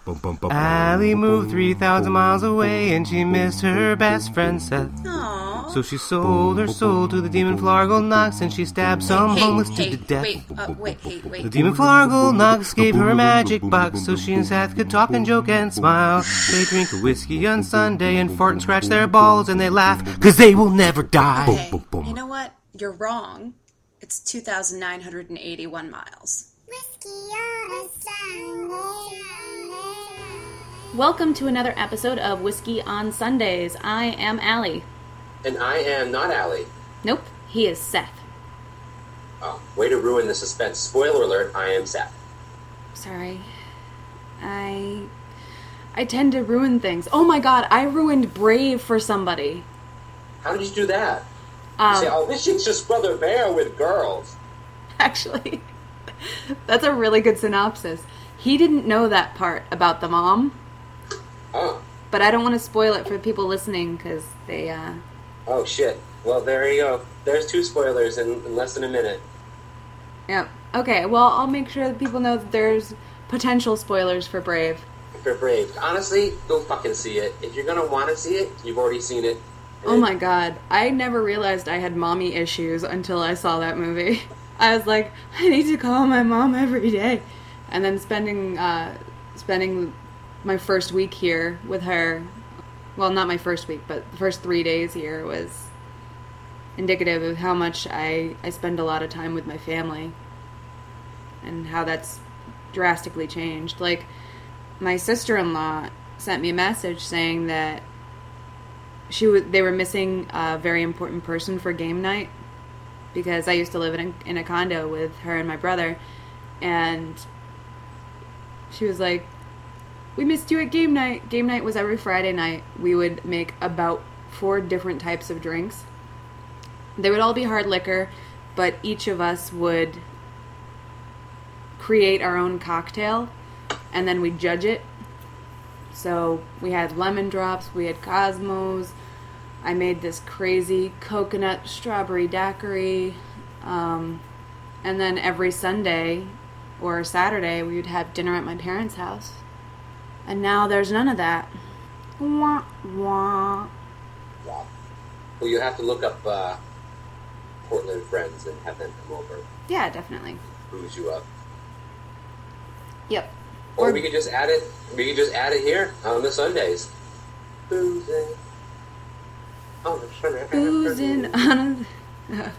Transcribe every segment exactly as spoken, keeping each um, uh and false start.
Allie moved three thousand miles away and she missed her best friend Seth. Aww. So she sold her soul to the demon Flargle Knox and she stabbed some hey, homeless hey, dude to death. Wait, uh, wait, hey, wait. The demon Flargle Knox gave her a magic box so she and Seth could talk and joke and smile. They drink a whiskey on Sunday and fart and scratch their balls and they laugh because they will never die. Okay, you know what? You're wrong. It's two thousand nine hundred eighty-one miles. Whiskey on a Sunday. Welcome to another episode of Whiskey on Sundays. I am Allie. And I am not Allie. Nope, he is Seth. Oh, way to ruin the suspense. Spoiler alert, I am Seth. Sorry. I... I tend to ruin things. Oh my god, I ruined Brave for somebody. How did you do that? Um, you say, oh, this shit's just Brother Bear with girls. Actually, that's a really good synopsis. He didn't know that part about the mom. Oh. But I don't want to spoil it for people listening, because they, uh... Oh, shit. Well, there you go. There's two spoilers in, in less than a minute. Yep. Okay, well, I'll make sure that people know that there's potential spoilers for Brave. For Brave. Honestly, go fucking see it. If you're gonna want to see it, you've already seen it. Oh my god. I never realized I had mommy issues until I saw that movie. I was like, I need to call my mom every day. And then spending, uh, spending my first week here with her, well, not my first week, but the first three days here was indicative of how much I, I spend a lot of time with my family and how that's drastically changed. Like, my sister-in-law sent me a message saying that she w- they were missing a very important person for game night because I used to live in a, in a condo with her and my brother, and she was like, we missed you at game night. Game night was every Friday night. We would make about four different types of drinks. They would all be hard liquor, but each of us would create our own cocktail, and then we'd judge it. So we had lemon drops, we had Cosmos. I made this crazy coconut strawberry daiquiri. Um, and then every Sunday or Saturday, we would have dinner at my parents' house. And now there's none of that. Wah, wah. Wow. Well, you have to look up uh, Portland friends and have them come over. Yeah, definitely. Booze you up. Yep. Or, Or we could just add it. We could just add it here on the Sundays. Boozing. Oh, boozing on a...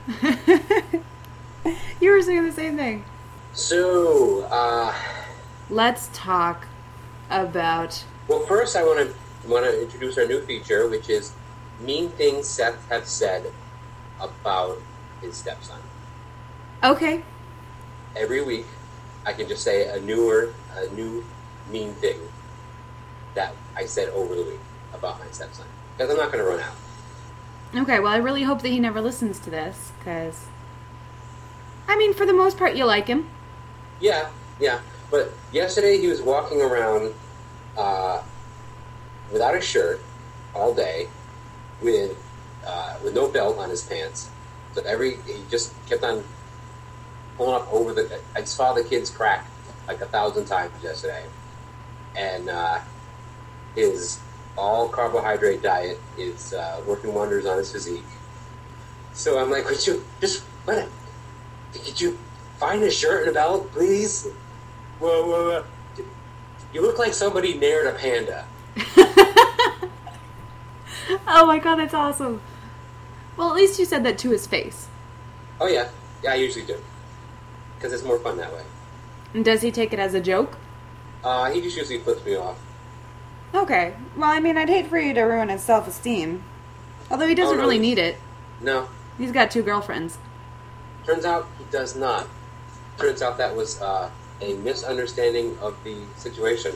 You were saying the same thing. So, uh... let's talk about... Well, first I want to want to introduce our new feature, which is mean things Seth has said about his stepson. Okay. Every week, I can just say a newer, a new mean thing that I said over the week about my stepson. Because I'm not going to run out. Okay, well, I really hope that he never listens to this, because... I mean, for the most part, you like him. Yeah, yeah. But yesterday he was walking around uh, without a shirt all day, with uh, with no belt on his pants. So every he just kept on pulling up over the. I saw the kid's crack like a thousand times yesterday, and uh, his all carbohydrate diet is uh, working wonders on his physique. So I'm like, would you just let it? Could you find a shirt and a belt, please? Whoa, whoa, whoa. You look like somebody nared a panda. Oh my god, that's awesome. Well, at least you said that to his face. Oh yeah, yeah, I usually do. Because it's more fun that way. And does he take it as a joke? Uh, he just usually flips me off. Okay. Well, I mean, I'd hate for you to ruin his self-esteem. Although he doesn't Oh, no, really he's- need it. No. He's got two girlfriends. Turns out he does not. Turns out that was uh, a misunderstanding of the situation.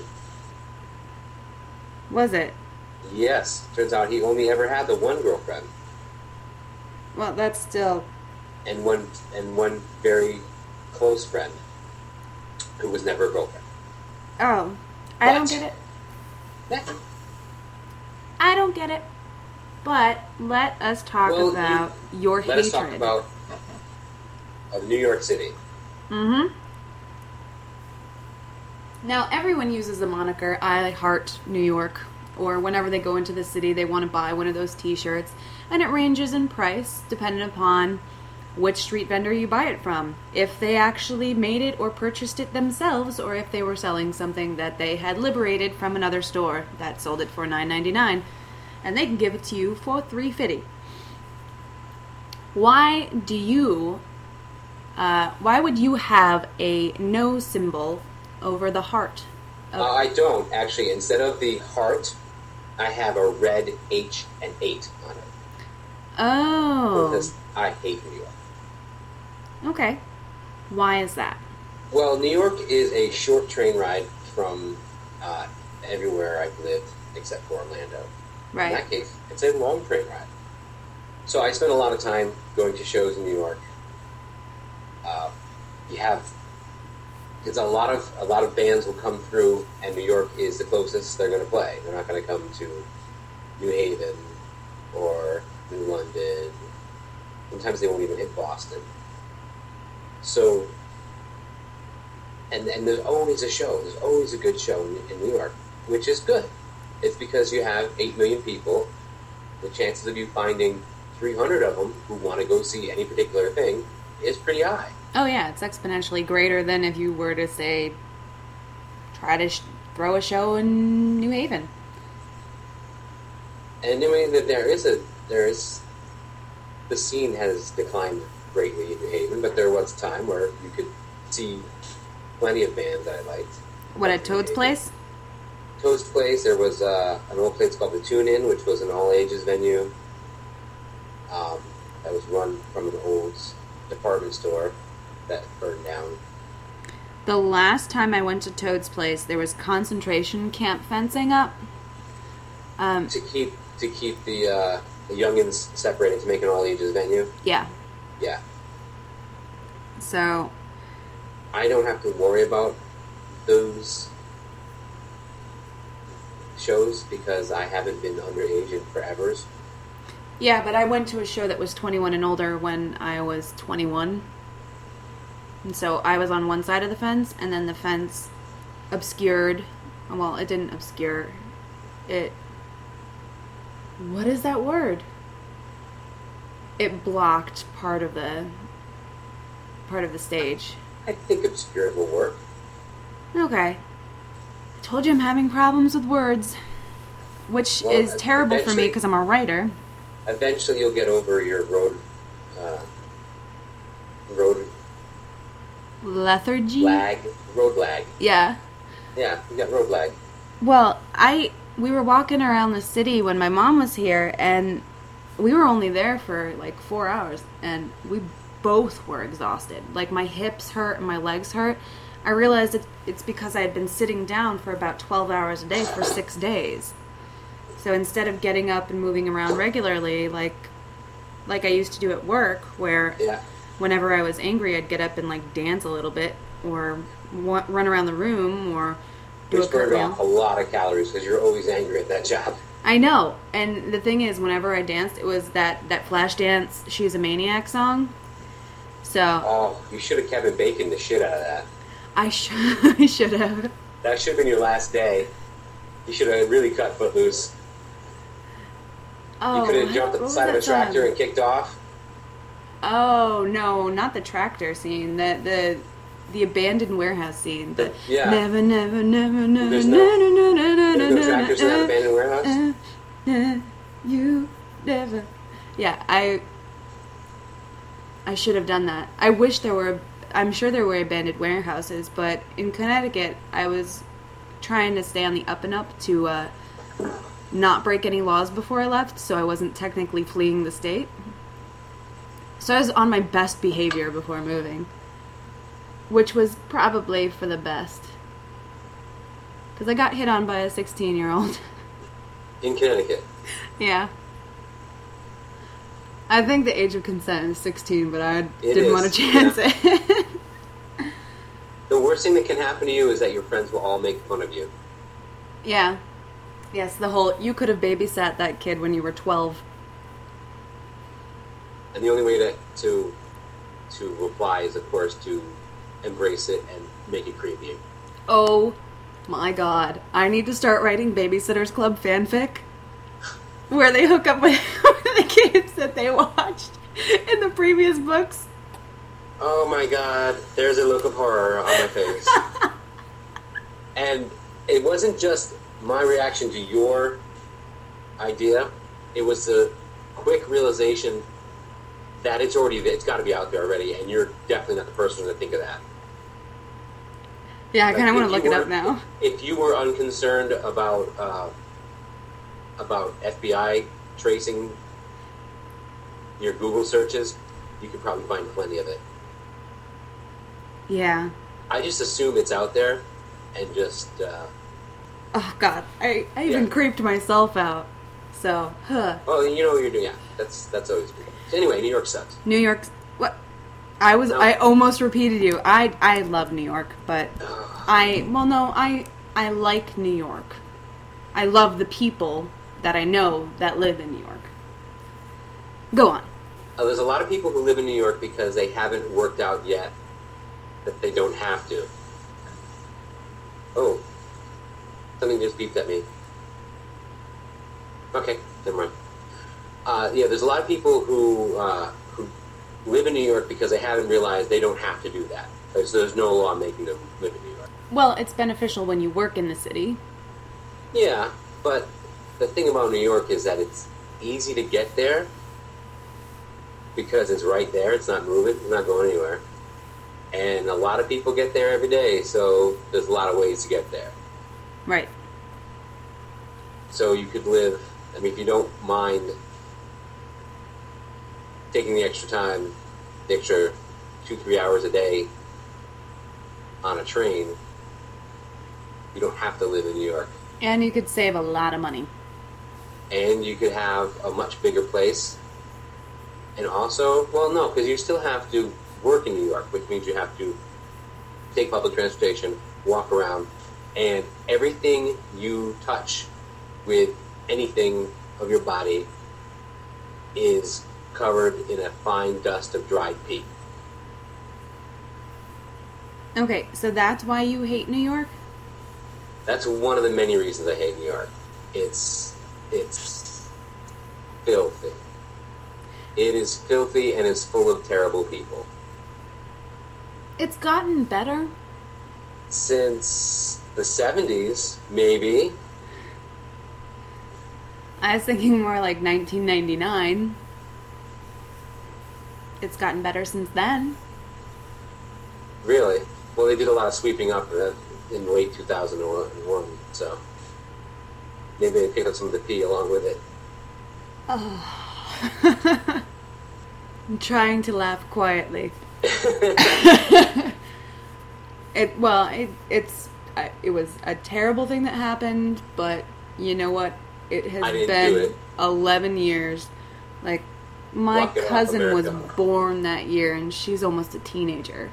Was it? Yes. Turns out he only ever had the one girlfriend. Well, that's still... And one and one very close friend who was never a girlfriend. Oh. I But- don't get it. Yeah. I don't get it. But let us talk Well, about you- your Let hatred. us talk about uh, New York City. Mm-hmm. Now, everyone uses the moniker, I heart New York, or whenever they go into the city, they want to buy one of those t-shirts, and it ranges in price depending upon which street vendor you buy it from. If they actually made it or purchased it themselves, or if they were selling something that they had liberated from another store that sold it for nine ninety-nine, and they can give it to you for three fifty. Why do you, uh, why would you have a no symbol over the heart? Of- Uh, I don't, actually. Instead of the heart, I have a red H and eight on it. Oh. Because I hate New York. Okay. Why is that? Well, New York is a short train ride from uh, everywhere I've lived except for Orlando. Right. In that case, it's a long train ride. So I spend a lot of time going to shows in New York. Uh, you have, because a lot of a lot of bands will come through, and New York is the closest they're going to play. They're not going to come to New Haven or New London. Sometimes they won't even hit Boston. So, and and there's always a show. There's always a good show in, in New York, which is good. It's because you have eight million people. The chances of you finding three hundred of them who want to go see any particular thing is pretty high. Oh yeah, it's exponentially greater than if you were to say, try to sh- throw a show in New Haven. And I mean that there is a there is the scene has declined greatly in New Haven, but there was a time where you could see plenty of bands that I liked. What, at Toad's Place? Toad's Place. There was uh, an old place called the Tune Inn, which was an all ages venue. Um, that was run from an old department store that burned down. The last time I went to Toad's Place, there was concentration camp fencing up. Um, To keep to keep the uh, the youngins separated to make an all ages venue. yeah. Yeah, So, I don't have to worry about those shows because I haven't been underage in forever. yeah, but I went to a show that was twenty-one and older when I was twenty-one. And so I was on one side of the fence, and then the fence obscured. Well, it didn't obscure. It. What is that word? It blocked part of the part of the stage. I think obscure will work. Okay. Told you I'm having problems with words, which Well, is terrible for me eventually- because I'm a writer. Eventually, you'll get over your road uh, road Lethargy? lag, road lag. Yeah. Yeah, you got road lag. Well, I we were walking around the city when my mom was here, and we were only there for like four hours, and we both were exhausted. Like, my hips hurt and my legs hurt. I realized it, it's because I had been sitting down for about twelve hours a day for six days. So instead of getting up and moving around regularly, like like I used to do at work, where Yeah. whenever I was angry, I'd get up and like dance a little bit, or wa- run around the room, or do a Which burned cartwheel. off a lot of calories because you're always angry at that job. I know, and the thing is, whenever I danced, it was that, that Flashdance "She's a Maniac" song. So Oh, you should have Kevin Bacon the shit out of that. I should I should have. That should have been your last day. You should have really cut Footloose. Oh, you could have what- jumped at what the was side of a that tractor song? and kicked off. Oh no, not the tractor scene. The the the abandoned warehouse scene. The Yeah. never, never, never, never, There's no- no, no, no, no, There's no tractors in that abandoned warehouse. Uh, uh, you never. Yeah, I. I should have done that. I wish there were. I'm sure there were abandoned warehouses, but in Connecticut, I was trying to stay on the up and up to uh, not break any laws before I left, so I wasn't technically fleeing the state. So I was on my best behavior before moving, which was probably for the best. Because I got hit on by a sixteen-year-old. In Connecticut. Yeah. I think the age of consent is sixteen, but I It didn't is, want to chance yeah. it. The worst thing that can happen to you is that your friends will all make fun of you. Yeah. Yes, the whole, you could have babysat that kid when you were twelve. And the only way to to to reply is, of course, to embrace it and make it creepy. Oh My God, I need to start writing Babysitters Club fanfic where they hook up with the kids that they watched in the previous books. Oh my God, there's a look of horror on my face. And it wasn't just my reaction to your idea, it was the quick realization that it's already, it's got to be out there already, and you're definitely not the person to think of that. Yeah, I kind of Like, want to if look you it were- up now. If you were unconcerned about uh, about F B I tracing your Google searches, you could probably find plenty of it. Yeah. I just assume it's out there, and just uh, Oh, God. I, I even Yeah. creeped myself out. So, huh. oh, you know what you're doing. Yeah, that's that's always good. So anyway, New York sucks. New York. What? I was. No. I almost repeated you. I I love New York, but I. Well, no. I I like New York. I love the people that I know that live in New York. Go on. Uh, there's a lot of people who live in New York because they haven't worked out yet that they don't have to. Oh, something just beeped at me. Okay, never mind. Uh, yeah, there's a lot of people who uh, who live in New York because they haven't realized they don't have to do that. There's, there's no law making them live in New York. Well, it's beneficial when you work in the city. Yeah, but the thing about New York is that it's easy to get there because it's right there. It's not moving. It's not going anywhere. And a lot of people get there every day, so there's a lot of ways to get there. Right. So you could live, I mean, if you don't mind taking the extra time, the extra two, three hours a day on a train, you don't have to live in New York. And you could save a lot of money. And you could have a much bigger place. And also, well, no, because you still have to work in New York, which means you have to take public transportation, walk around, and everything you touch with anything of your body is covered in a fine dust of dried pee. Okay, so that's why you hate New York? That's one of the many reasons I hate New York. It's it's filthy. It is filthy and it's full of terrible people. It's gotten better. Since the seventies, maybe. I was thinking more like nineteen ninety-nine. It's gotten better since then. Really? Well, they did a lot of sweeping up uh, in late two thousand one, so maybe they picked up some of the pee along with it. Oh. I'm trying to laugh quietly. It well, it it's uh, it was a terrible thing that happened, but you know what? It has I didn't been do it. eleven years. Like my Walk it off, cousin was America. born that year, and she's almost a teenager.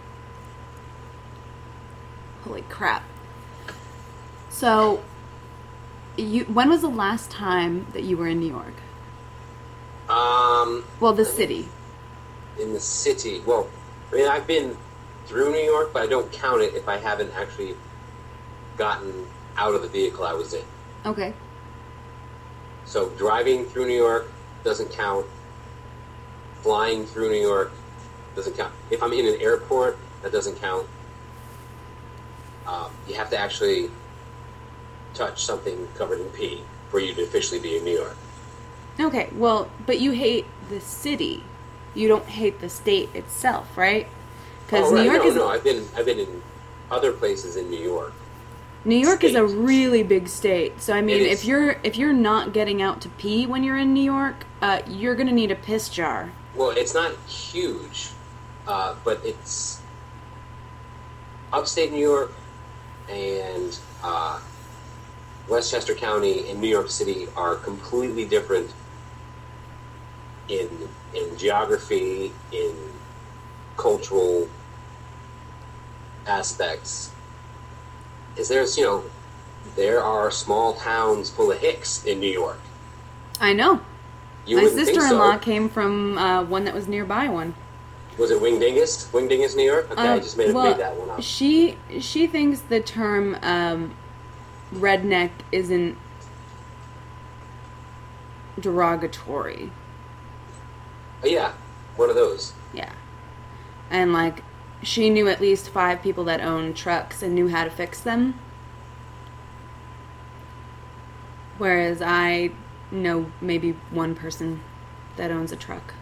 Holy crap! So, you when was the last time that you were in New York? Um, Well, the city. in the city. Well, I mean, I've been through New York, but I don't count it if I haven't actually gotten out of the vehicle I was in. Okay. So driving through New York doesn't count. Flying through New York doesn't count. If I'm in an airport, that doesn't count. Um, you have to actually touch something covered in pee for you to officially be in New York. Okay, well, but you hate the city. You don't hate the state itself, right? Because Oh, right. New York no, is no, I've been I've been in other places in New York. New York is a state. really big state. So I mean, It is. if you're if you're not getting out to pee when you're in New York, uh, you're gonna need a piss jar. Well, it's not huge, uh, but it's upstate New York and uh, Westchester County and New York City are completely different in in geography, in cultural aspects. Is there's you know there are small towns full of hicks in New York. I know. You My wouldn't think sister-in-law so. came from uh, one that was nearby one. Was it Wingdingus? Wingdingus, New York? Okay, I Uh, just made, well, made that one up. She she thinks the term um, redneck isn't derogatory. Yeah, one of those. Yeah. And, like, she knew at least five people that owned trucks and knew how to fix them. Whereas I know maybe one person that owns a truck.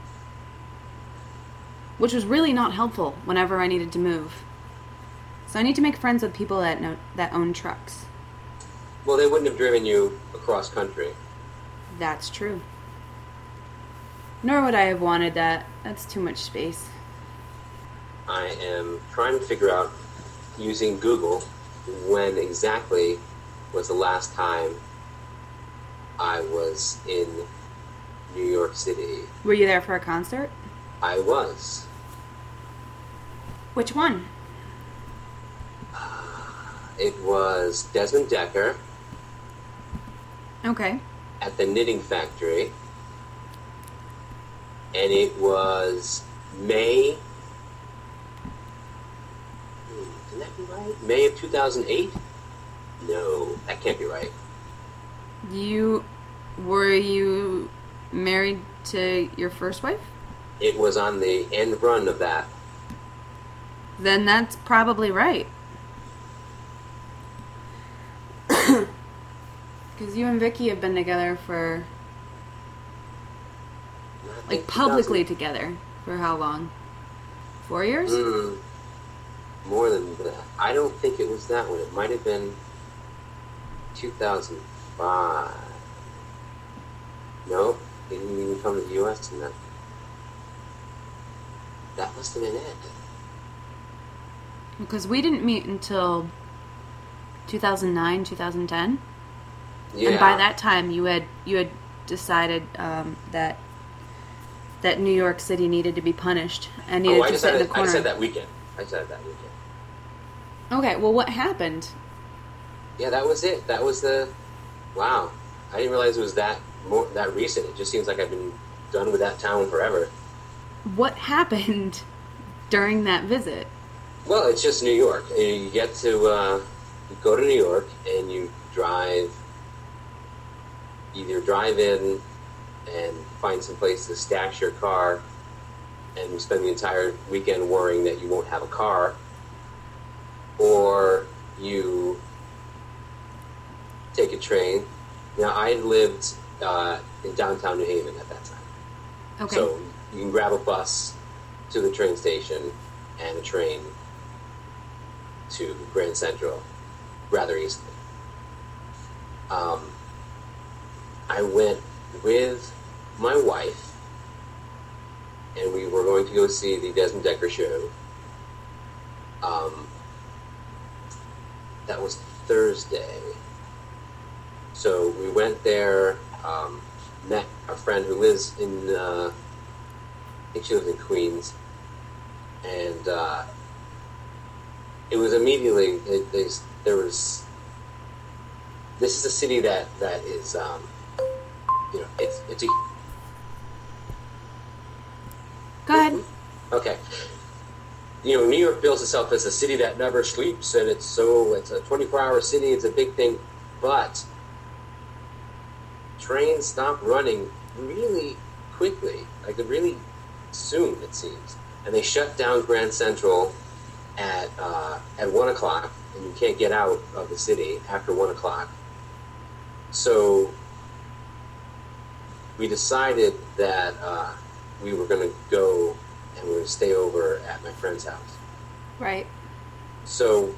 Which was really not helpful whenever I needed to move. So I need to make friends with people that know, that own trucks. Well, they wouldn't have driven you across country. That's true. Nor would I have wanted that. That's too much space. I am trying to figure out, using Google, when exactly was the last time I was in New York City. Were you there for a concert? I was. Which one? It was Desmond Dekker Okay. at the Knitting Factory. And it was May... Hmm, can that be right? May of two thousand eight? No, that can't be right. You... Were you married to your first wife? It was on the end run of that. Then that's probably right. Because you and Vicky have been together for... I think Like, publicly two thousand together. For how long? Four years? Mm, more than that. I don't think it was that one. It might have been two thousand five. No, he didn't even come to the U S in that. That must have been it. Because we didn't meet until two thousand nine, two thousand ten. Yeah. And by that time, you had you had decided um, that that New York City needed to be punished and needed oh, I to sit in decided, the I corner. said that weekend. I said that weekend. Okay, well, what happened? Yeah, that was it. That was the... Wow. I didn't realize it was that more, that recent. It just seems like I've been done with that town forever. What happened during that visit? Well, it's just New York. You get to uh, you go to New York and you drive, either drive in and find some place to stash your car and spend the entire weekend worrying that you won't have a car, or you take a train. Now, I lived uh, in downtown New Haven at that time. Okay. So you can grab a bus to the train station and a train to Grand Central rather easily. Um, I went with my wife, and we were going to go see the Desmond Dekker show. Um, that was Thursday. So we went there, um, met a friend who lives in, uh, I think she lives in Queens, and uh, it was immediately, it, they, there was, this is a city that, that is, um, you know, it's, it's a... Go ahead. Okay. You know, New York bills itself as a city that never sleeps, and it's so, it's a twenty-four hour city, it's a big thing, but trains stop running really quickly, like really soon, it seems. And they shut down Grand Central at uh, at one o'clock, and you can't get out of the city after one o'clock. So we decided that uh, we were going to go and we were going to stay over at my friend's house. Right. So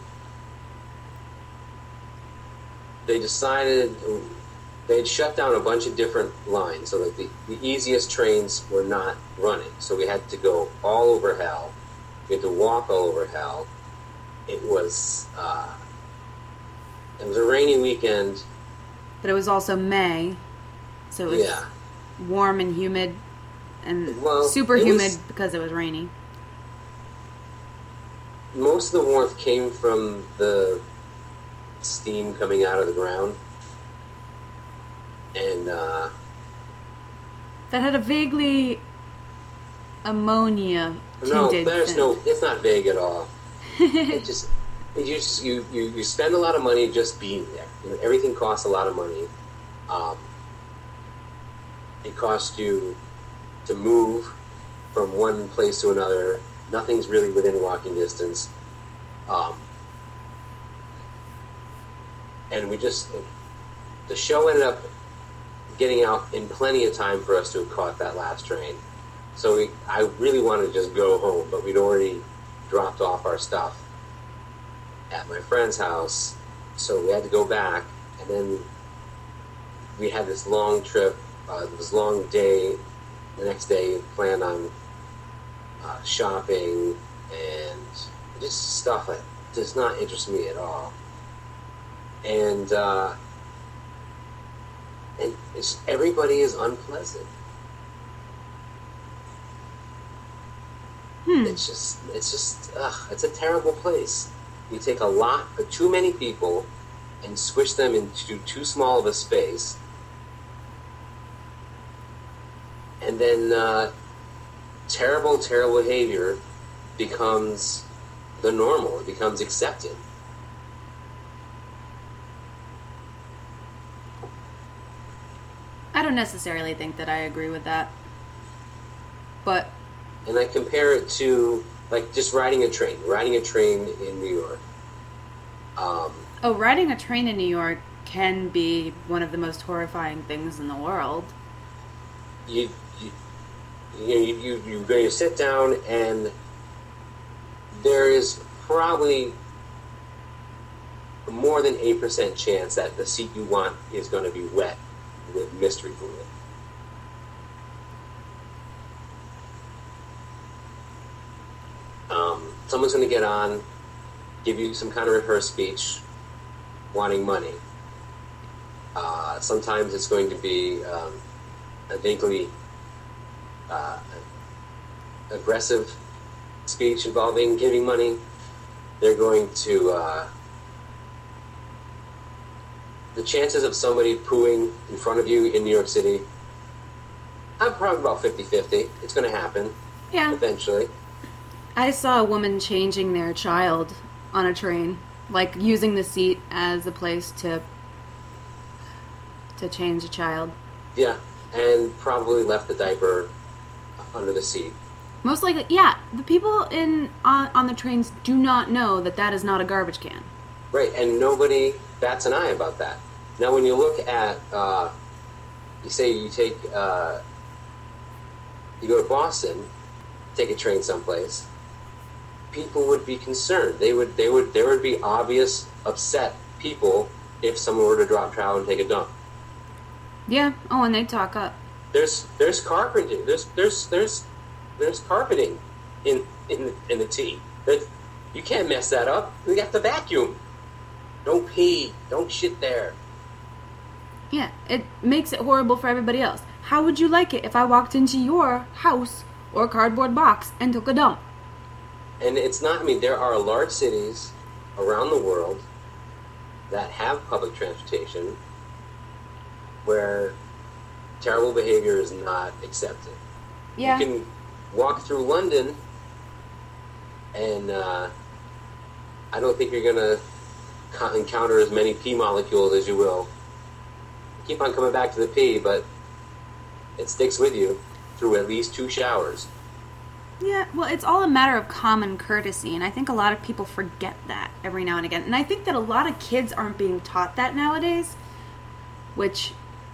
they decided, they'd shut down a bunch of different lines, so that the, the easiest trains were not running. So we had to go all over hell. We had to walk all over hell. It was, uh, it was a rainy weekend. But it was also May, so it was Yeah. warm and humid, and Well, super it humid was- because it was rainy. Most of the warmth came from the steam coming out of the ground. And, uh, That had a vaguely ammonia tinted no, there's scent. no, it's not vague at all. It just, you just you, you you spend a lot of money just being there. You know, everything costs a lot of money. Um, it costs you to move from one place to another. Nothing's really within walking distance. Um, and we just the show ended up getting out in plenty of time for us to have caught that last train. So we, I really wanted to just go home, but we'd already dropped off our stuff at my friend's house, so we had to go back, and then we had this long trip, uh, this long day. The next day, planned on uh, shopping and just stuff that does not interest me at all. And uh, and it's, everybody is unpleasant. Hmm. It's just, it's just, ugh, it's a terrible place. You take a lot, uh, too many people, and squish them into too small of a space, and then uh, terrible, terrible behavior becomes the normal. It becomes accepted. I don't necessarily think that I agree with that. But... And I compare it to, like, just riding a train. Riding a train in New York. Um, oh, riding a train in New York can be one of the most horrifying things in the world. You, you, you, you, you, you're going to sit down, and there is probably more than eight percent chance that the seat you want is going to be wet with mystery fluid. Um, someone's going to get on, give you some kind of rehearsed speech, wanting money. Uh, sometimes it's going to be um, a vaguely uh, aggressive speech involving giving money. They're going to... Uh, the chances of somebody pooing in front of you in New York City, I'm probably about fifty-fifty. It's going to happen. Yeah. Eventually. I saw a woman changing their child on a train, like using the seat as a place to to change a child. Yeah, and probably left the diaper under the seat. Most likely, yeah. The people in on, on the trains do not know that that is not a garbage can. Right, and nobody bats an eye about that. Now, when you look at, uh, you say you take, uh, you go to Boston, take a train someplace, people would be concerned. They would, they would, there would be obvious upset people if someone were to drop trowel and take a dump. Yeah. Oh, and they talk up. There's, there's carpeting. There's, there's, there's, there's carpeting in in in the T. That you can't mess that up. We have to vacuum. Don't pee. Don't shit there. Yeah, it makes it horrible for everybody else. How would you like it if I walked into your house or cardboard box and took a dump? And it's not, I mean, there are large cities around the world that have public transportation where terrible behavior is not accepted. Yeah. You can walk through London and uh, I don't think you're going to co- encounter as many pee molecules as you will. Keep on coming back to the pee, but it sticks with you through at least two showers. Yeah, well, it's all a matter of common courtesy, and I think a lot of people forget that every now and again. And I think that a lot of kids aren't being taught that nowadays, which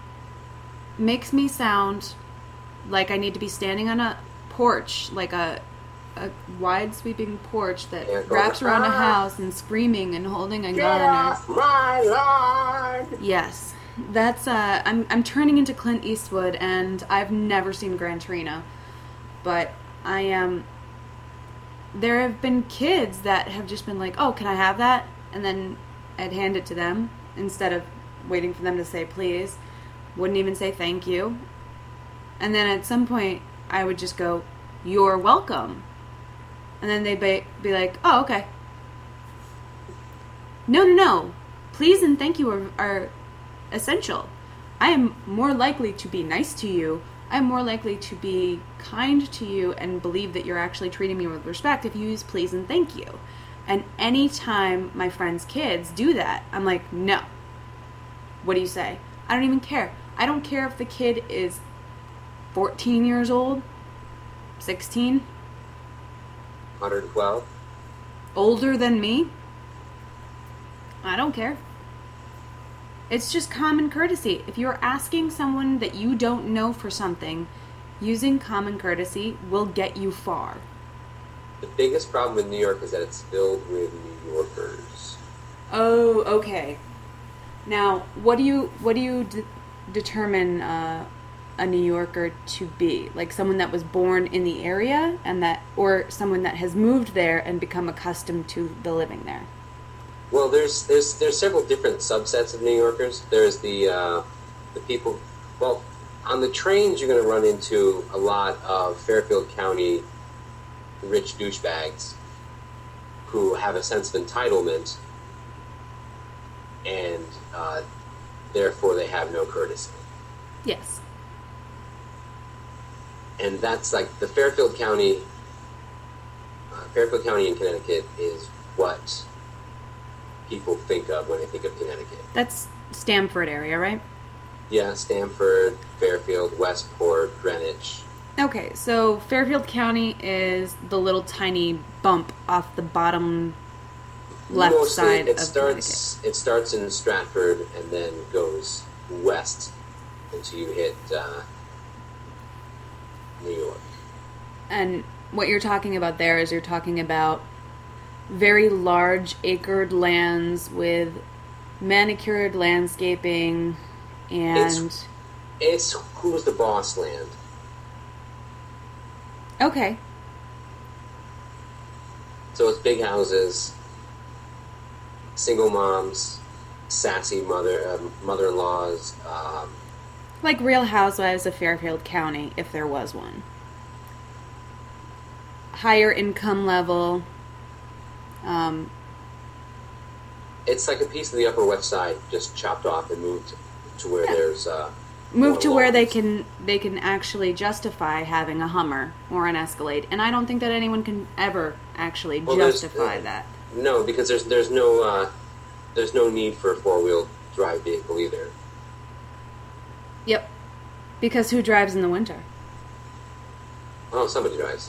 makes me sound like I need to be standing on a porch, like a a wide sweeping porch that Yeah, go wraps to- around a Ah! house and screaming and holding a Get gun. off my lawn! Yes, that's uh, I'm I'm turning into Clint Eastwood, and I've never seen Gran Torino, but I am. There have been kids that have just been like, "Oh, can I have that?" And then I'd hand it to them instead of waiting for them to say please. Wouldn't even say thank you. And then at some point, I would just go, "You're welcome." And then they'd be, be like, "Oh, okay." No, no, no. Please and thank you are, are essential. I am more likely to be nice to you. I'm more likely to be kind to you and believe that you're actually treating me with respect if you use please and thank you. And anytime my friends' kids do that, I'm like, no. What do you say? I don't even care. I don't care if the kid is fourteen years old, sixteen, one hundred twelve. older than me. I don't care. It's just common courtesy. If you're asking someone that you don't know for something, using common courtesy will get you far. The biggest problem with New York is that it's filled with New Yorkers. Oh, okay. Now, what do you what do you d- determine uh, a New Yorker to be? Like someone that was born in the area, and that, or someone that has moved there and become accustomed to the living there? Well, there's there's there's several different subsets of New Yorkers. There's the uh, the people. Well, on the trains, you're going to run into a lot of Fairfield County rich douchebags who have a sense of entitlement, and uh, therefore they have no courtesy. Yes. And that's like the Fairfield County. Uh, Fairfield County in Connecticut is what people think of when they think of Connecticut. That's Stamford area, right? Yeah, Stamford, Fairfield, Westport, Greenwich. Okay, so Fairfield County is the little tiny bump off the bottom left Mostly side it of starts, It starts in Stratford and then goes west until you hit uh, New York. And what you're talking about there is you're talking about very large acred lands with manicured landscaping and... It's, it's who's the boss land. Okay. So it's big houses, single moms, sassy mother uh, mother-in-laws. Um, Like Real Housewives of Fairfield County, if there was one. Higher income level. Um, it's like a piece of the Upper West Side just chopped off and moved to where Yeah. there's uh, move more to where they lawns. can they can actually justify having a Hummer or an Escalade, and I don't think that anyone can ever actually Well, there's- justify uh, that. No, because there's there's no uh, there's no need for a four-wheel drive vehicle either. Yep. Because who drives in the winter? Oh, somebody drives.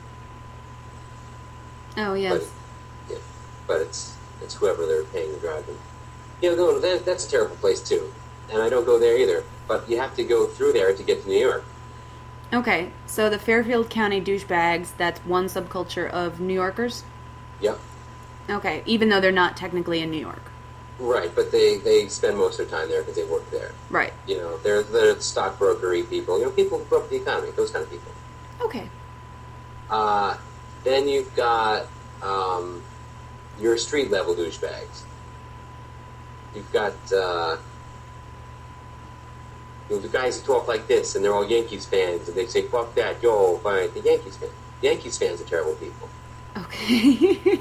Oh yes. But, yeah, but it's it's whoever they're paying to drive them. You know, no, that, that's a terrible place too, and I don't go there either. But you have to go through there to get to New York. Okay, so the Fairfield County douchebags, that's one subculture of New Yorkers? Yep. Okay, even though they're not technically in New York. Right, but they, they spend most of their time there because they work there. Right. You know, they're the stockbrokery people. You know, people who go up the economy, those kind of people. Okay. Uh, then you've got um, your street level douchebags. You've got uh, you know, the guys who talk like this, and they're all Yankees fans, and they say, "Fuck that, yo, fine." The Yankees fans, Yankees fans are terrible people. Okay.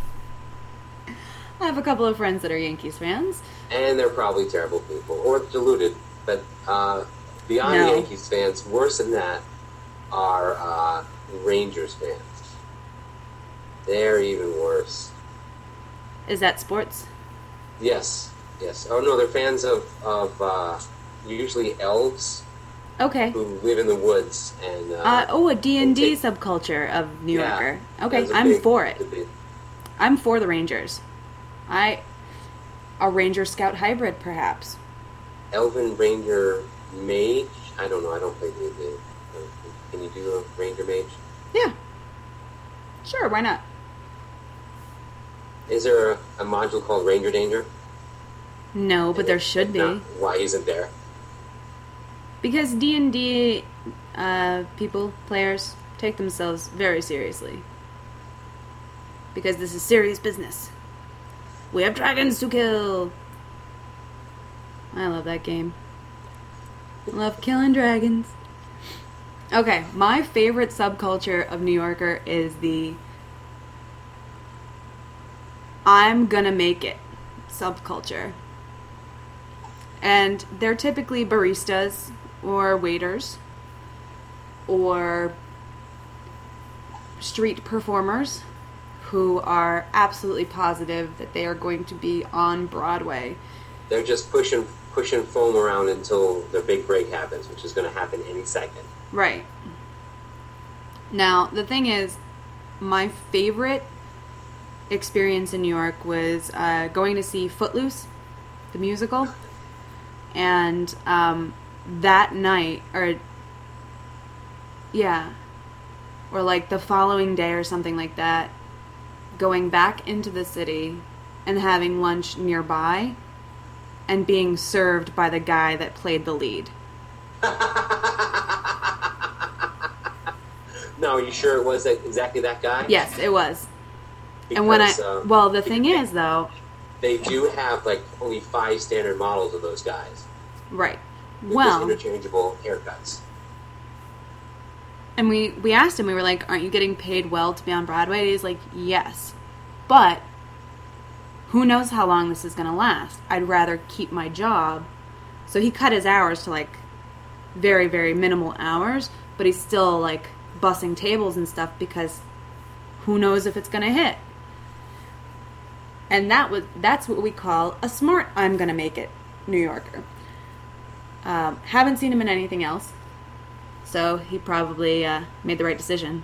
I have a couple of friends that are Yankees fans. And they're probably terrible people, or deluded. But uh, beyond No. Yankees fans, worse than that, are uh, Rangers fans. They're even worse. Is that sports? Yes, yes. Oh no, they're fans of of uh, usually elves Okay. who live in the woods and. Uh, Uh, oh, a D and D and take- subculture of New yeah, Yorker. Okay, there's a I'm big- for it. a big- I'm for the Rangers. I... A Ranger Scout hybrid, perhaps. Elven Ranger Mage. I don't know. I don't play D and D. Can you do a Ranger Mage? Yeah. Sure, why not? Is there a, a module called Ranger Danger? No, but And there if- should if be. not, why isn't there? Because D and D uh, people, players, take themselves very seriously. Because this is serious business. We have dragons to kill. I love that game. I love killing dragons. Okay, my favorite subculture of New Yorker is the I'm gonna make it subculture. And they're typically baristas or waiters or street performers who are absolutely positive that they are going to be on Broadway. They're just pushing pushing foam around until their big break happens, which is going to happen any second. Right. Now, the thing is, my favorite experience in New York was uh, going to see Footloose, the musical. And um, that night, or, yeah, or like the following day or something like that, going back into the city and having lunch nearby and being served by the guy that played the lead. No, are you sure it was that, exactly that guy? Yes, it was. Because, and when I, uh, well, the thing is, though... They do have, like, only five standard models of those guys. Right. With Well... those interchangeable haircuts. And we, we asked him, we were like, aren't you getting paid well to be on Broadway? And he's like, yes. But... who knows how long this is going to last? I'd rather keep my job. So he cut his hours to, like, very, very minimal hours, but he's still, like, bussing tables and stuff because who knows if it's going to hit. And that was that's what we call a smart I'm going to make it New Yorker. Um, haven't seen him in anything else, so he probably uh, made the right decision.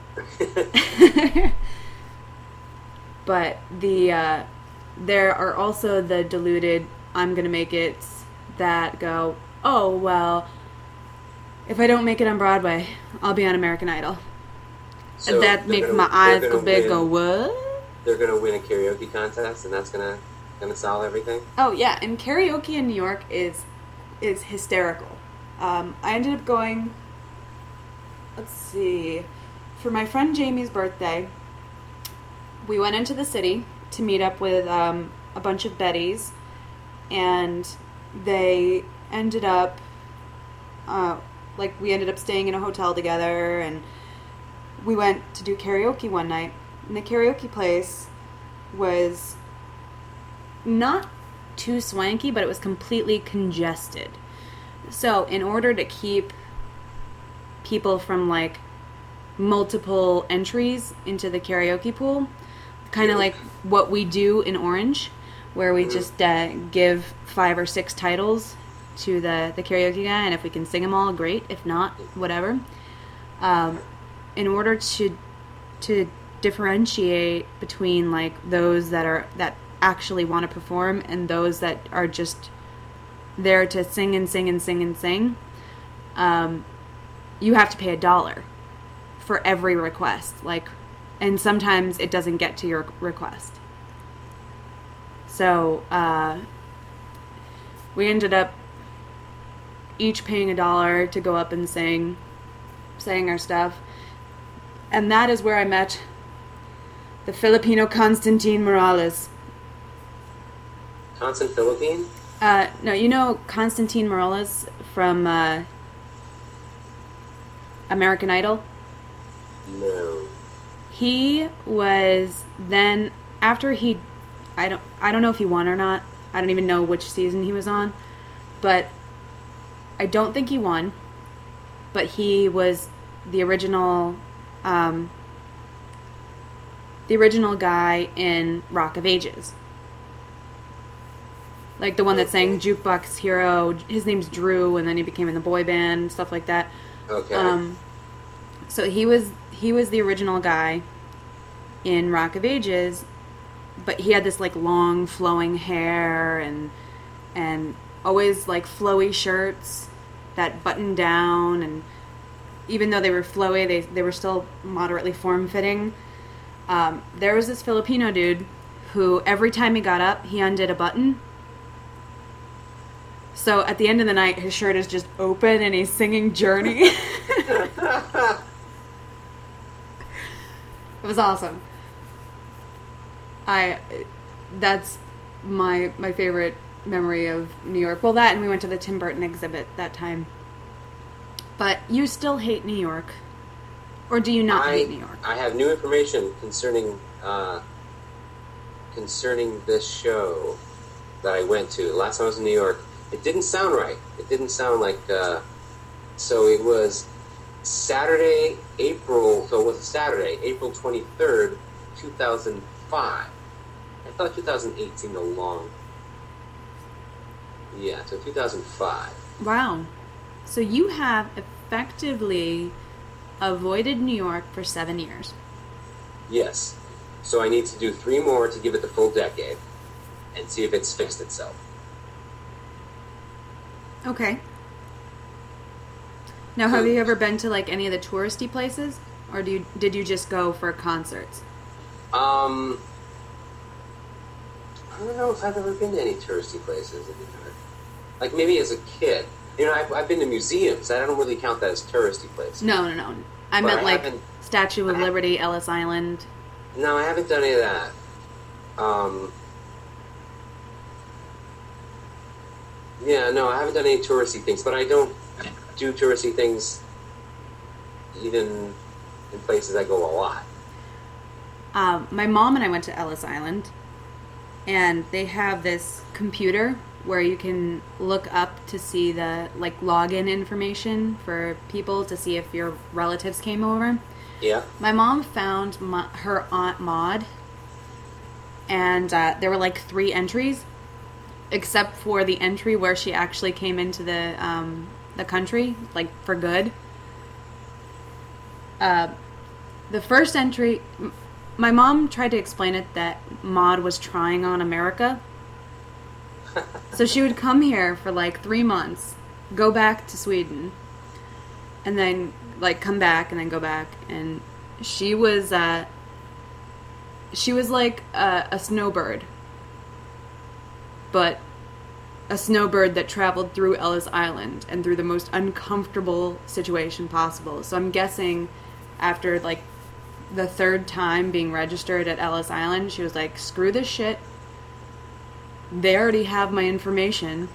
But the... Uh, there are also the deluded I'm going to make it that go, oh, well, if I don't make it on Broadway, I'll be on American Idol. So And that makes gonna, my eyes go gonna big, win, go, what? They're going to win a karaoke contest, and that's going to gonna solve everything? Oh, yeah, and karaoke in New York is is hysterical. Um, I ended up going, let's see, for my friend Jamie's birthday, we went into the city to meet up with um, a bunch of Bettys, and they ended up, uh, like, we ended up staying in a hotel together, and we went to do karaoke one night, and the karaoke place was not too swanky, but it was completely congested. So, in order to keep people from, like, multiple entries into the karaoke pool, kind of like what we do in Orange, where we just uh, give five or six titles to the, the karaoke guy, and if we can sing them all, great. If not, whatever. Um, in order to to differentiate between like those that are that actually want to perform and those that are just there to sing and sing and sing and sing, um, you have to pay a dollar for every request. Like. And sometimes it doesn't get to your request. So, uh, we ended up each paying a dollar to go up and sing, sang our stuff. And that is where I met the Filipino Constantine Morales. Constant Philippine? Uh, no, you know Constantine Morales from uh, American Idol? No. He was then, after he, I don't, I don't know if he won or not. I don't even know which season he was on, but I don't think he won. But he was the original, um, the original guy in Rock of Ages. Like the one that sang Jukebox Hero. His name's Drew, and then he became in the boy band, stuff like that. Okay. Um, so he was he was the original guy in Rock of Ages, but he had this like long flowing hair and and always like flowy shirts that buttoned down, and even though they were flowy, they they were still moderately form fitting. Um, there was this Filipino dude who every time he got up, he undid a button. So at the end of the night, his shirt is just open and he's singing Journey. It was awesome. I, that's my my favorite memory of New York. Well, that and we went to the Tim Burton exhibit that time. But you still hate New York, or do you not I, hate New York? I have new information concerning uh, concerning this show that I went to. Last time I was in New York, it didn't sound right. It didn't sound like. Uh, so it was Saturday, April. So it was Saturday, April twenty third, two thousand five. I thought two thousand eight seemed a long... Yeah, so two thousand five. Wow. So you have effectively avoided New York for seven years. Yes. So I need to do three more to give it the full decade and see if it's fixed itself. Okay. Now, have you ever been to, like, any of the touristy places? Or do you, did you just go for concerts? Um, I don't know if I've ever been to any touristy places. Like, maybe as a kid. You know, I've, I've been to museums. I don't really count that as touristy places. No, no, no. I But meant, I like, haven't- Statue of I ha- Liberty, Ellis Island. No, I haven't done any of that. Um, yeah, no, I haven't done any touristy things, but I don't do touristy things even in places I go a lot. Um, my mom and I went to Ellis Island, and they have this computer where you can look up to see the, like, login information for people to see if your relatives came over. Yeah. My mom found my, her Aunt Maud, and uh, there were like three entries, except for the entry where she actually came into the um, the country, like, for good. Uh, the first entry, m- my mom tried to explain it that Maud was trying on America. So she would come here for like three months, go back to Sweden, and then like come back and then go back. And she was, uh, she was like a, a snowbird, but a snowbird that traveled through Ellis Island and through the most uncomfortable situation possible. So I'm guessing after like the third time being registered at Ellis Island, she was like, screw this shit. They already have my information.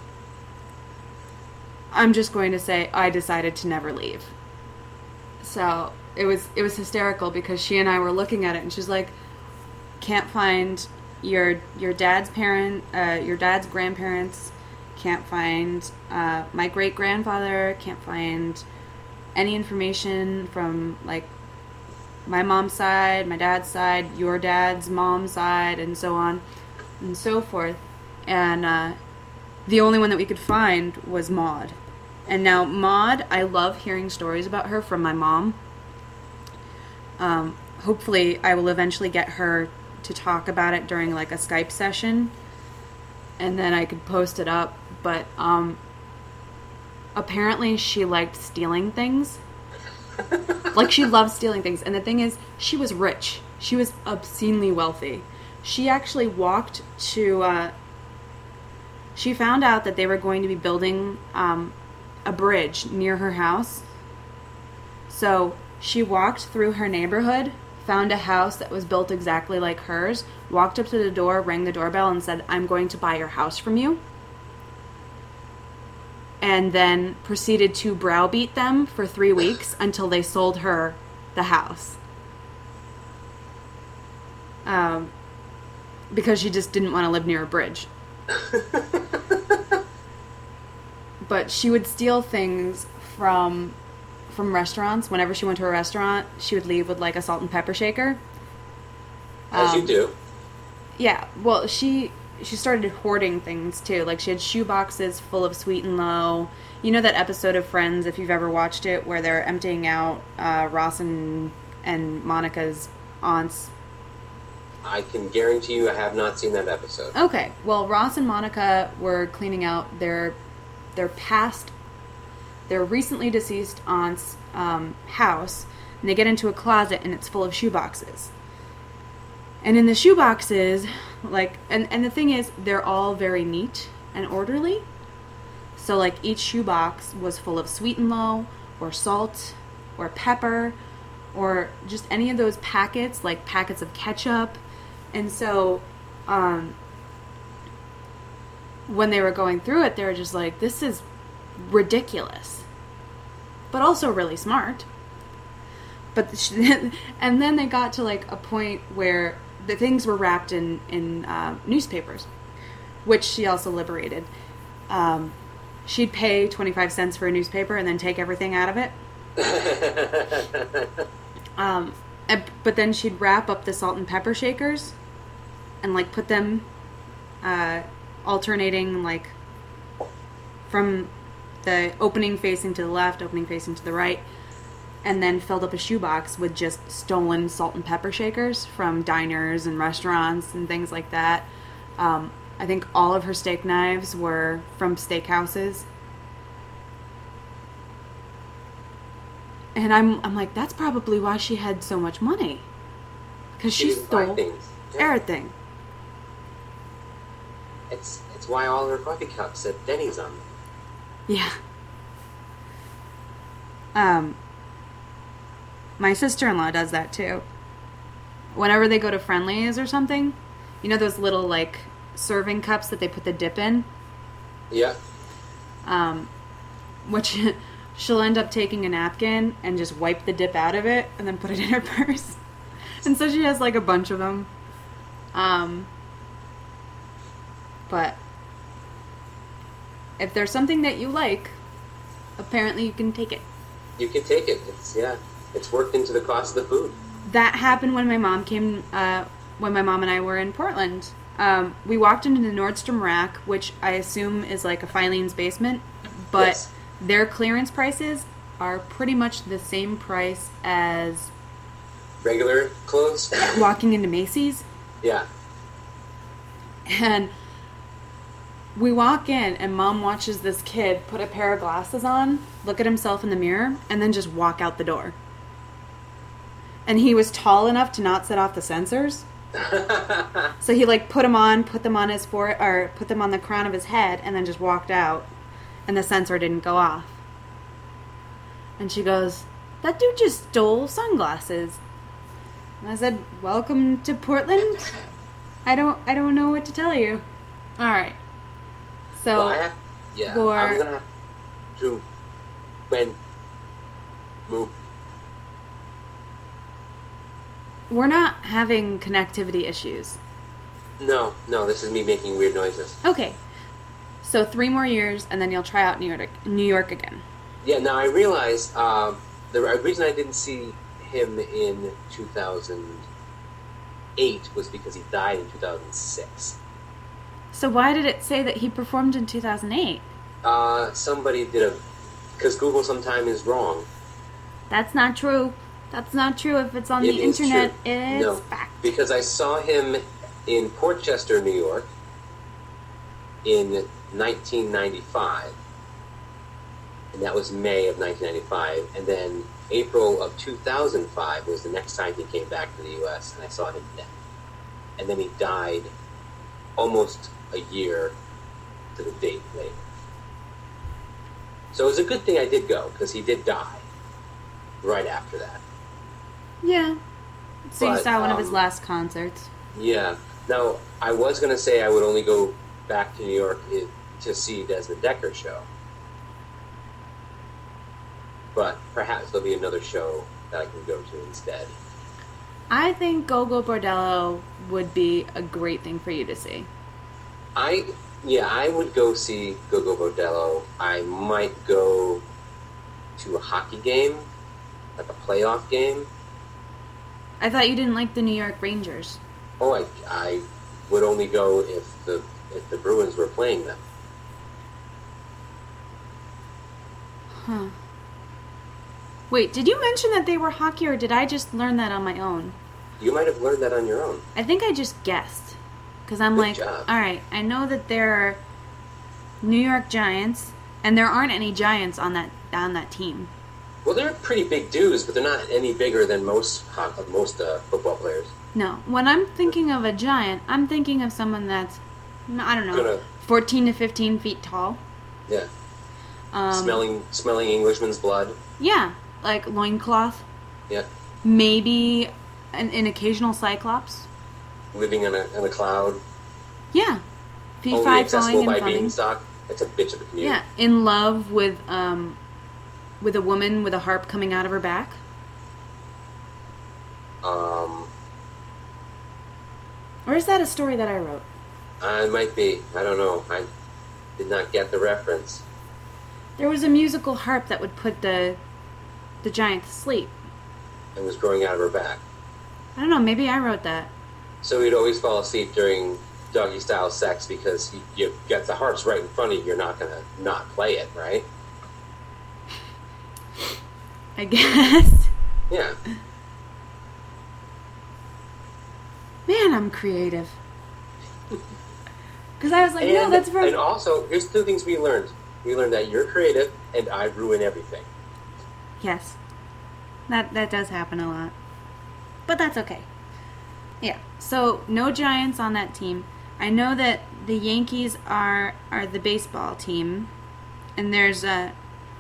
I'm just going to say I decided to never leave. So it was it was hysterical because she and I were looking at it and she's like, can't find your your dad's parent, uh, your dad's grandparents, can't find uh, my great grandfather, can't find any information from like my mom's side, my dad's side, your dad's mom's side, and so on and so forth. And uh, the only one that we could find was Maud. And now Maud, I love hearing stories about her from my mom. Um, hopefully I will eventually get her to talk about it during like a Skype session, and then I could post it up. But um, apparently she liked stealing things. Like, she loved stealing things. And the thing is, she was rich. She was obscenely wealthy. She actually walked to... Uh, she found out that they were going to be building um, a bridge near her house. So she walked through her neighborhood, found a house that was built exactly like hers, walked up to the door, rang the doorbell, and said, I'm going to buy your house from you. And then proceeded to browbeat them for three weeks until they sold her the house. Um, because she just didn't want to live near a bridge. But she would steal things from from restaurants. Whenever she went to a restaurant, she would leave with like a salt and pepper shaker. As Um, you do. Yeah, well, she she started hoarding things too. Like, she had shoe boxes full of Sweet and Low. You know that episode of Friends, if you've ever watched it, where they're emptying out uh, Ross and and Monica's aunt's. I can guarantee you I have not seen that episode. Okay, well, Ross and Monica were cleaning out their their past, their recently deceased aunt's um, house, and they get into a closet and it's full of shoe boxes. And in the shoe boxes, like, and, and the thing is, they're all very neat and orderly. So, like, each shoe box was full of Sweet and Low, or salt, or pepper, or just any of those packets, like packets of ketchup. And so, um, when they were going through it, they were just like, this is ridiculous, but also really smart. But the, and then they got to like a point where the things were wrapped in in uh, newspapers, which she also liberated. Um, she'd pay twenty-five cents for a newspaper and then take everything out of it. um, and, but then she'd wrap up the salt and pepper shakers and like put them uh, alternating like from the opening facing to the left, opening facing to the right, and then filled up a shoebox with just stolen salt and pepper shakers from diners and restaurants and things like that. Um, I think all of her steak knives were from steakhouses. And I'm I'm like, that's probably why she had so much money. Because she, didn't buy stole things. Yeah. everything. It's it's why all her coffee cups at Denny's on them. Yeah. Um, my sister-in-law does that too. Whenever they go to Friendly's or something, you know those little like serving cups that they put the dip in? Yeah. Um, which she'll end up taking a napkin and just wipe the dip out of it and then put it in her purse. And so she has like a bunch of them. Um, but if there's something that you like, apparently you can take it. You can take it. It's yeah. It's worked into the cost of the food. That happened when my mom came, uh, when my mom and I were in Portland. Um, we walked into the Nordstrom Rack, which I assume is like a Filene's basement, but Yes. their clearance prices are pretty much the same price as Regular clothes. walking into Macy's. Yeah. And we walk in, and Mom watches this kid put a pair of glasses on, look at himself in the mirror, and then just walk out the door. And he was tall enough to not set off the sensors. So he like put them on, put them on his fore, or put them on the crown of his head, and then just walked out, and the sensor didn't go off. And she goes, "That dude just stole sunglasses." And I said, "Welcome to Portland. I don't, I don't know what to tell you." All right. So Well, I have, yeah. for- I'm gonna have to when move. we're not having connectivity issues. No, no. This is me making weird noises. Okay. So three more years, and then you'll try out New York, New York again. Yeah. Now I realize um, the reason I didn't see him in two thousand eight was because he died in two thousand six. So why did it say that he performed in two thousand eight? Uh, somebody did a because Google sometimes is wrong. That's not true. That's not true. If it's on It the is internet, true. it's No, fact. because I saw him in Portchester, New York, in nineteen ninety-five, and that was May of nineteen ninety-five, and then April of two thousand five was the next time he came back to the U S, and I saw him then. And then he died almost a year to the date later. So it was a good thing I did go, because he did die right after that. Yeah. So you But, saw one of his um, last concerts. Yeah. Now, I was going to say I would only go back to New York i- to see Desmond Decker show. But perhaps there'll be another show that I can go to instead. I think Gogo Bordello would be a great thing for you to see. I, yeah, I would go see Gogo Bordello. I might go to a hockey game, like a playoff game. I thought you didn't like the New York Rangers. Oh, I, I would only go if the if the Bruins were playing them. Huh. Wait, did you mention that they were hockey, or did I just learn that on my own? You might have learned that on your own. I think I just guessed. Because I'm Good like, job. alright, I know that there are New York Giants, and there aren't any Giants on that on that team. Well, they're pretty big dudes, but they're not any bigger than most ho- most uh, football players. No, when I'm thinking of a Giant, I'm thinking of someone that's, I don't know, Gonna- fourteen to fifteen feet tall. Yeah, Um, smelling smelling Englishman's blood. Yeah, like loincloth. Yeah, Maybe an, an occasional Cyclops. living in a in a cloud. Yeah. Fee Only fi accessible fawing by and funny. Beanstalk. It's a bitch of a commute. Yeah, in love with um, with a woman with a harp coming out of her back. Um, Or is that a story that I wrote? I might be. I don't know. I did not get the reference. There was a musical harp that would put the the giant to sleep. It was growing out of her back. I don't know, maybe I wrote that. So he'd always fall asleep during doggy style sex because you, you got the harps right in front of you. You're not gonna not play it, right? I guess. Yeah. Man, I'm creative. Because I was like, and, no, that's for... And also, here's two things we learned. We learned that you're creative, and I ruin everything. Yes. That that does happen a lot. But that's okay. Yeah. So, no Giants on that team. I know that the Yankees are are the baseball team. And there's a...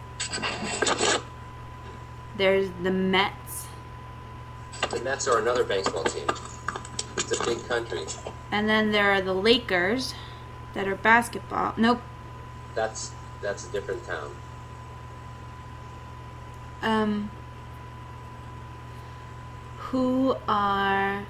There's the Mets. The Mets are another baseball team. It's a big country. And then there are the Lakers that are basketball. Nope. That's that's a different town. Um, who are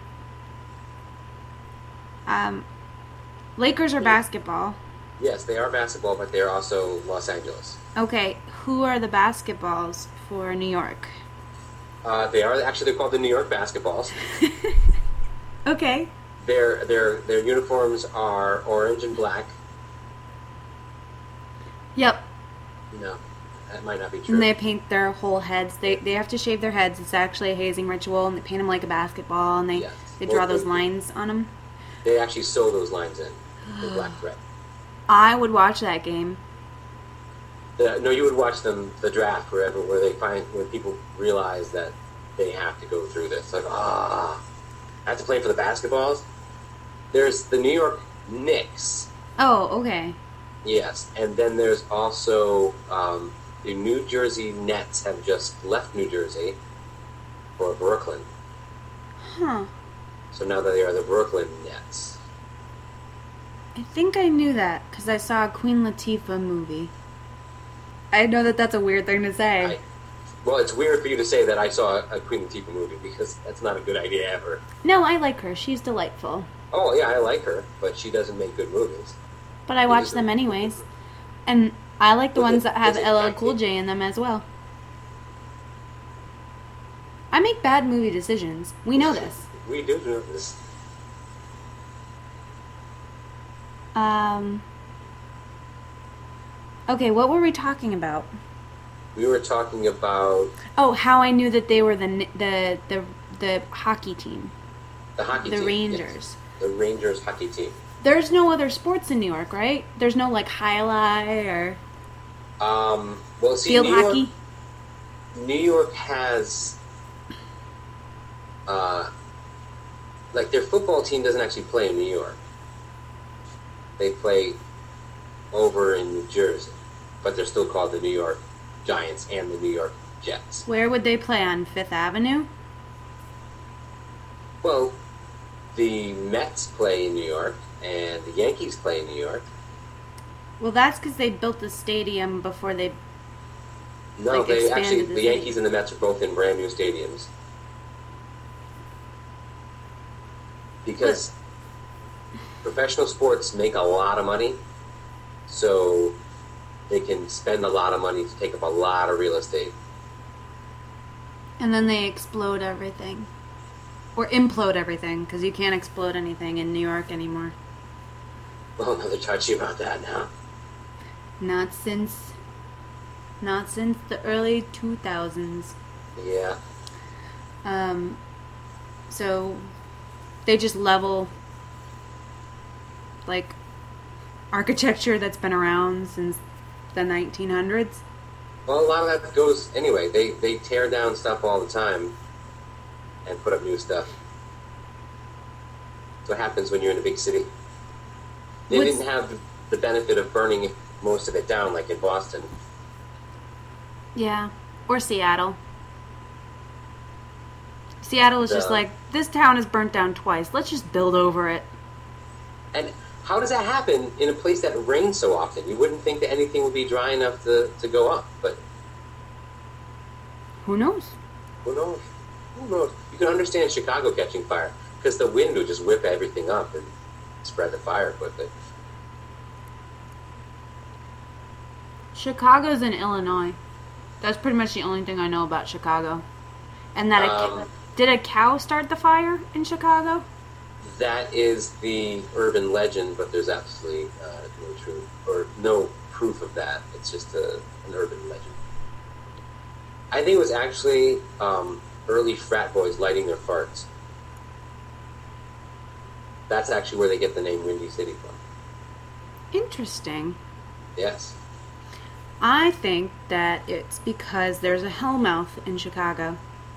um, Lakers are basketball. Yes, they are basketball, but they are also Los Angeles. Okay, who are the basketballs for New York? Uh, they are actually they're called the New York Basketballs. Okay. Their their their uniforms are orange and black. Yep. No, that might not be true. And they paint their whole heads. They they have to shave their heads. It's actually a hazing ritual, and they paint them like a basketball, and they Yes. they draw Well, those they- lines on them. They actually sew those lines in with black thread. I would watch that game. The, no, you would watch them the draft wherever where they find when people realize that they have to go through this. Like ah, I have to play for the basketballs. There's the New York Knicks. Oh, okay. Yes, and then there's also um, the New Jersey Nets have just left New Jersey for Brooklyn. Huh. So now that they are the Brooklyn Nets. I think I knew that because I saw a Queen Latifah movie. I know that that's a weird thing to say. I, well, it's weird for you to say that I saw a Queen Latifah movie because that's not a good idea ever. No, I like her. She's delightful. Oh, yeah, I like her, but she doesn't make good movies. But I watch them anyways. And I like the Was ones it- that have was it L L acting? Cool J in them as well. I make bad movie decisions. We know this. We do know this. Um. Okay, what were we talking about? We were talking about Oh, how I knew that they were the the the the hockey team, the hockey the team. Rangers. Yes. The Rangers hockey team. There's no other sports in New York, right? There's no like highlight or Um, well, see, field New York, hockey. New York has, uh, like their football team doesn't actually play in New York. They play over in New Jersey, but they're still called the New York Giants and the New York Jets. Where would they play, on Fifth Avenue? Well, the Mets play in New York, and the Yankees play in New York. Well, that's because they built the stadium before they. No, Like they expanded actually the the city. Yankees and the Mets are both in brand new stadiums because professional sports make a lot of money, so they can spend a lot of money to take up a lot of real estate. And then they explode everything. Or implode everything, because you can't explode anything in New York anymore. Well, no, they're touchy about that now. Not since. Not since the early two thousands. Yeah, Um, so they just level like architecture that's been around since the nineteen hundreds. well, a lot of that goes anyway. They they tear down stuff all the time and put up new stuff. That's what happens when you're in a big city. They What's- didn't have the benefit of burning most of it down like in Boston. Yeah. Or Seattle. Seattle is just The- like, this town is burnt down twice. Let's just build over it. And how does that happen in a place that rains so often? You wouldn't think that anything would be dry enough to, to go up, but Who knows? who knows? Who knows? You can understand Chicago catching fire because the wind would just whip everything up and spread the fire quickly. Chicago's in Illinois. That's pretty much the only thing I know about Chicago. And that a, Um, did a cow start the fire in Chicago? That is the urban legend, but there's absolutely uh, no truth or no proof of that. It's just a, an urban legend. I think it was actually um, early frat boys lighting their farts. That's actually where they get the name Windy City from. Interesting. Yes. I think that it's because there's a Hellmouth in Chicago.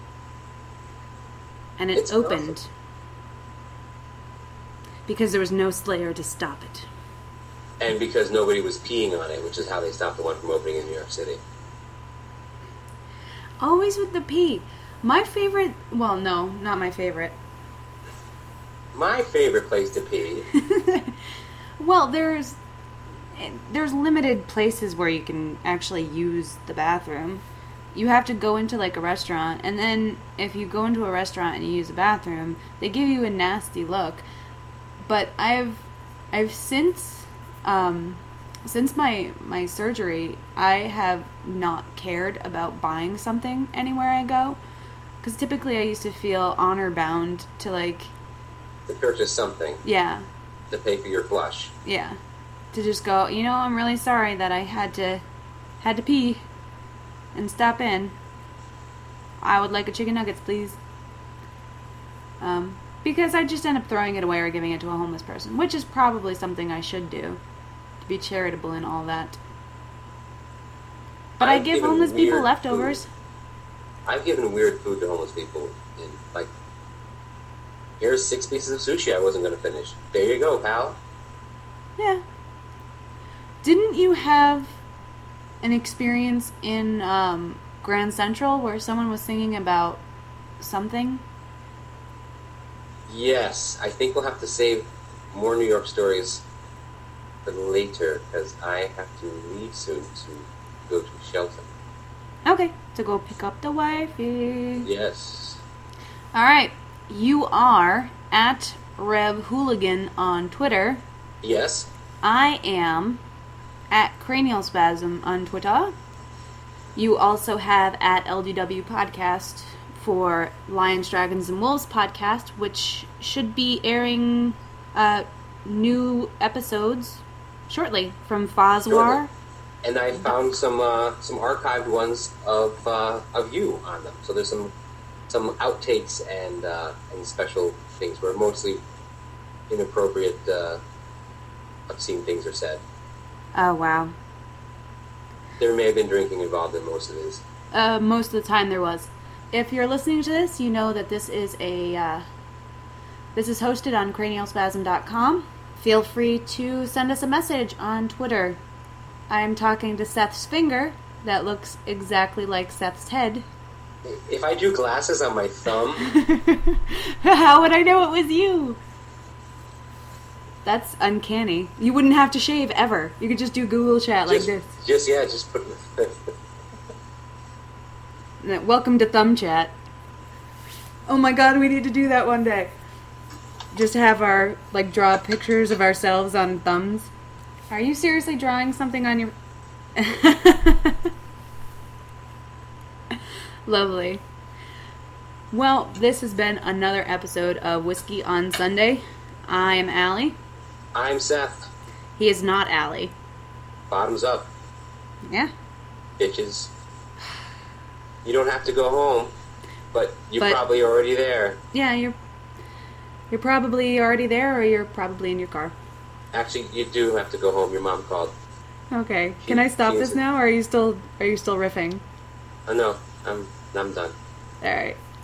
And it It's opened. awesome. Because there was no Slayer to stop it. And because nobody was peeing on it, which is how they stopped the one from opening in New York City. Always with the pee. My favorite, well, no, not my favorite. My favorite place to pee. Well, there's there's limited places where you can actually use the bathroom. You have to go into like a restaurant, and then if you go into a restaurant and you use a bathroom, they give you a nasty look. But I've I've since um, since my my surgery, I have not cared about buying something anywhere I go, because typically I used to feel honor bound to like To purchase something. yeah To pay for your flush. yeah to just go, you know, I'm really sorry that I had to had to pee and stop in. I would like a chicken nuggets, please. Um, because I just end up throwing it away or giving it to a homeless person, which is probably something I should do, to be charitable and all that. But I I've give given homeless people weird leftovers. food. I've given weird food to homeless people. In, like, here's six pieces of sushi I wasn't going to finish. There you go, pal. Yeah. Didn't you have an experience in um, Grand Central where someone was singing about something? Yes, I think we'll have to save more New York stories for later, because I have to leave soon to go to Shelton. Okay, to go pick up the wifey. Yes. All right, you are at Rev Hooligan on Twitter. Yes. I am at Cranial Spasm on Twitter. You also have at L D W Podcast for Lions, Dragons, and Wolves podcast, which should be airing uh, new episodes shortly from Foswar. Shortly. And I found some uh, some archived ones of uh, of you on them. So there's some some outtakes and uh, and special things where mostly inappropriate, uh, obscene things are said. Oh, wow. There may have been drinking involved in most of these. Uh, most of the time there was. If you're listening to this, you know that this is a uh, this is hosted on cranial spasm dot com. Feel free to send us a message on Twitter. I'm talking to Seth's finger that looks exactly like Seth's head. If I drew glasses on my thumb, How would I know it was you? That's uncanny. You wouldn't have to shave ever. You could just do Google Chat like just, this. just yeah, just put. Welcome to Thumb Chat. Oh my god, we need to do that one day. Just have our, like, draw pictures of ourselves on thumbs. Are you seriously drawing something on your... Lovely. Well, this has been another episode of Whiskey on Sunday. I am Allie. I'm Seth. He is not Allie. Bottoms up, Yeah. bitches. You don't have to go home, but you're But- probably already there. Yeah, you're... You're probably already there, or you're probably in your car. Actually, you do have to go home. Your mom called. Okay. Can I stop this now, or are you still are you still riffing? Oh no, I'm I'm done. All right.